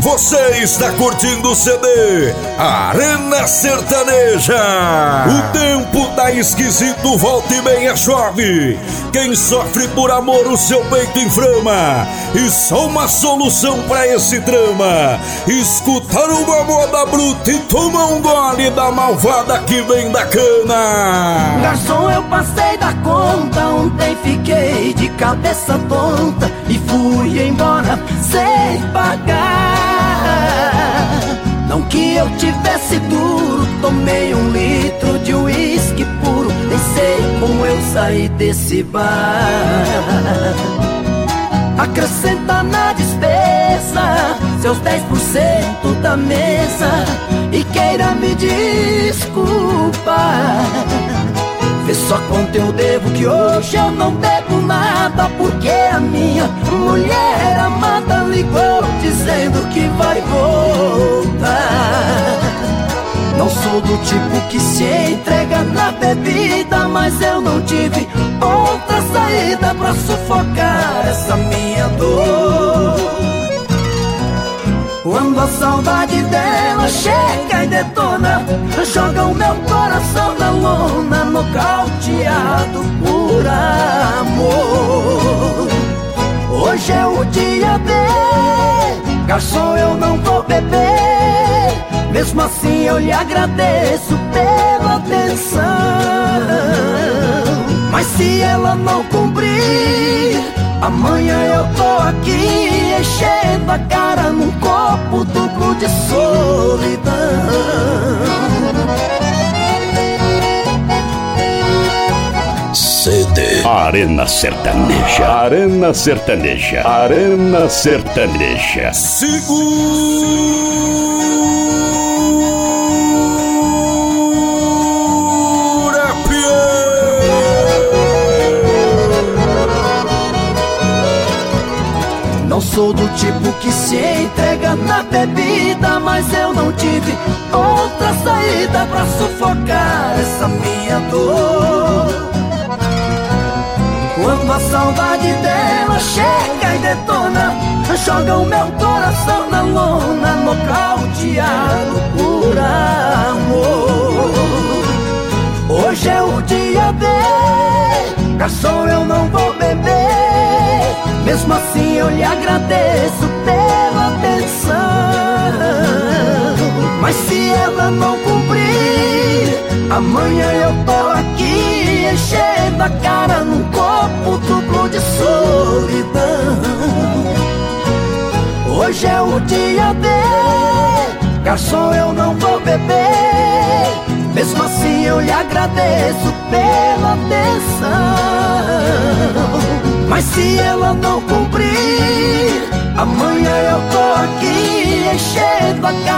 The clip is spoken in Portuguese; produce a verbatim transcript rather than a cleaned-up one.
Você está curtindo o C D Arena Sertaneja. O tempo tá esquisito, volta e meia chove. Quem sofre por amor o seu peito inflama. E só uma solução pra esse drama: escutar uma moda bruta e tomar um gole da malvada que vem da cana. Garçom, eu passei da conta, ontem fiquei de cabeça tonta e fui embora sem pagar. Não que eu tivesse duro, tomei um litro de uísque puro, nem sei como eu saí desse bar. Acrescenta na despesa seus dez por cento da mesa e queira me desculpar. Vê só quanto eu devo, que hoje eu não devo nada, porque a minha mulher amada ligou dizendo que vai voltar. Não sou do tipo que se entrega na bebida, mas eu não tive outra saída pra sufocar essa minha dor. Quando a saudade dela chega e detona, joga o meu coração na lona, nocauteado por amor. Hoje é o dia D, garçom, eu não vou beber. Mesmo assim eu lhe agradeço pela atenção. Mas se ela não cumprir, amanhã eu tô aqui enchendo a cara num copo duplo de solidão. C D Arena Sertaneja. Arena Sertaneja. Arena Sertaneja. Segura Não sou do tipo que se entrega na bebida, mas eu não tive outra saída pra sufocar essa minha dor. Quando a saudade dela chega e detona, joga o meu coração na lona, nocauteado por amor. Hoje é o dia D, garçom, eu não vou beber. Mesmo assim eu lhe agradeço pela atenção. Mas se ela não cumprir, amanhã eu tô aqui enchendo a cara num copo duplo de solidão. Hoje é o dia D, garçom, eu não vou beber. Mesmo assim eu lhe agradeço pela atenção. Mas se ela não cumprir, amanhã eu tô aqui enchendo a cara